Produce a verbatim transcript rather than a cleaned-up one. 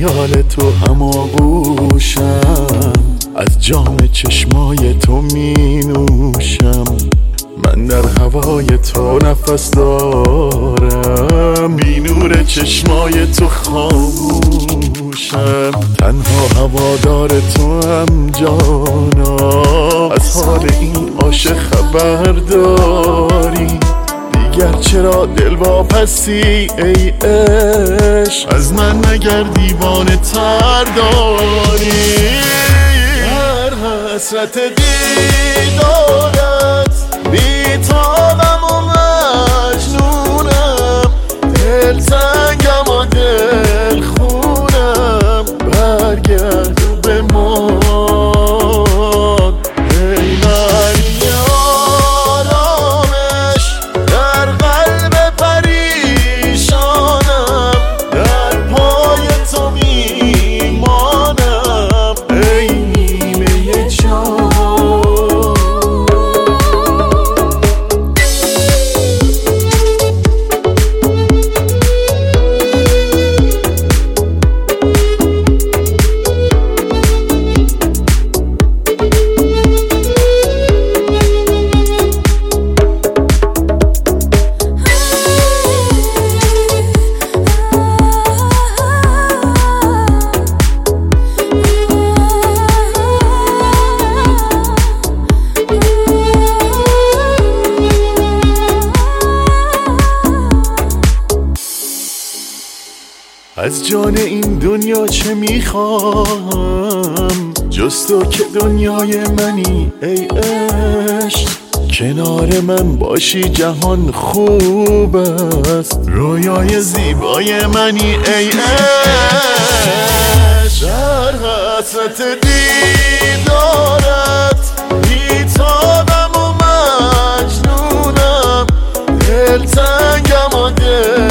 خیال تو هماغوشم، از جام چشمای تو می نوشم. من در هوای تو نفس دارم، بی نور چشمای تو خاموشم. تنها هوادار تو هم جانا، از حال این عاشق خبر داری؟ دیگر چرا دل واپسی ای عشق؟ از من مگر دیوانه تر داری؟ هر حسرت دیدارت بیتابم و مجنونم، دل تنگم و دل خونم. برگرد و بمان ای معنی آرامش در قلب پریشانم، در پای تو میمانم ای نیمه جان. از جان این دنیا چه میخوام جز تو که دنیای منی ای عشق؟ کنار من باشی جهان خوب است، رویای زیبای منی ای عشق. در حسرت دیدارت بیتابم و مجنونم، دل تنگم و دل